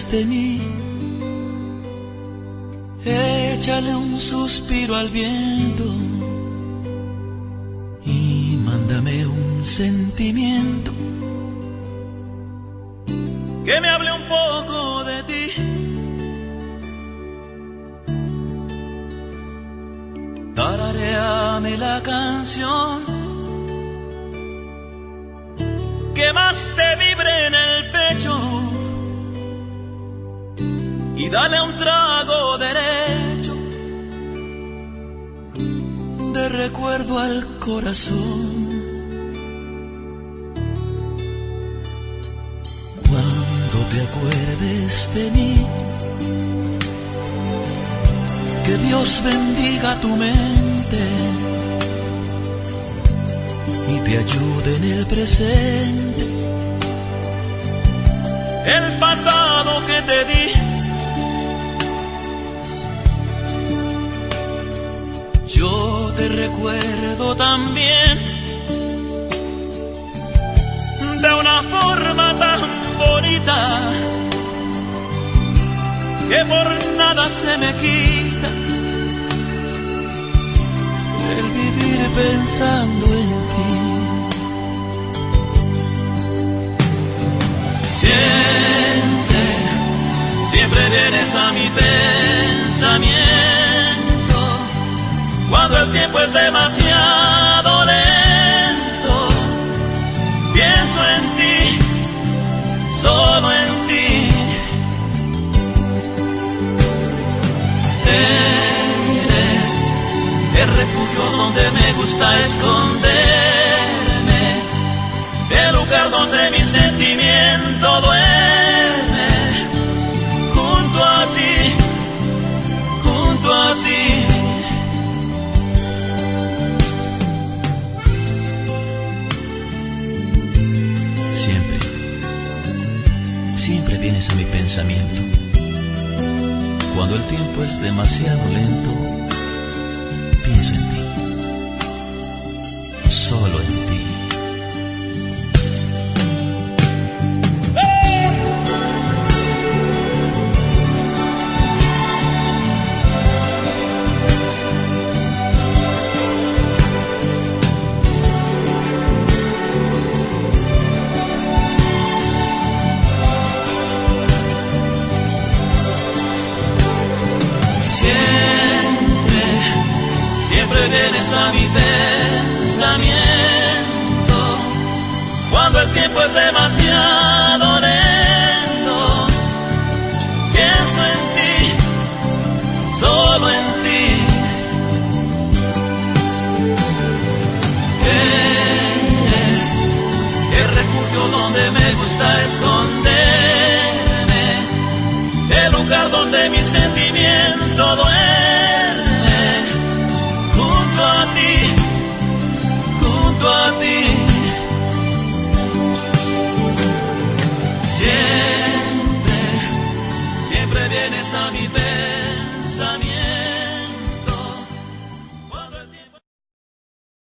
acuerdes de mí, échale un suspiro al viento y mándame un sentimiento que me hable un poco de ti. Tararéame la canción que más te vibre en el pecho y dale un trago derecho de recuerdo al corazón. Cuando te acuerdes de mí, que Dios bendiga tu mente y te ayude en el presente. El pasado que te di, yo te recuerdo también de una forma tan bonita que por nada se me quita el vivir pensando en ti. Siempre vienes a mi pensamiento cuando el tiempo es demasiado lento. Pienso en ti, solo en ti. Eres el refugio donde me gusta esconderme, el lugar donde mi sentimiento duerme, junto a ti, junto a ti. Siempre vienes a mi pensamiento cuando el tiempo es demasiado lento. Pienso en ti, solo en ti. Siempre vienes a mi pensamiento cuando el tiempo es demasiado lento. Pienso en ti, solo en ti. Eres el refugio donde me gusta esconderme, el lugar donde mi sentimiento duerme, junto a ti, junto a ti. Siempre vienes a mi pensamiento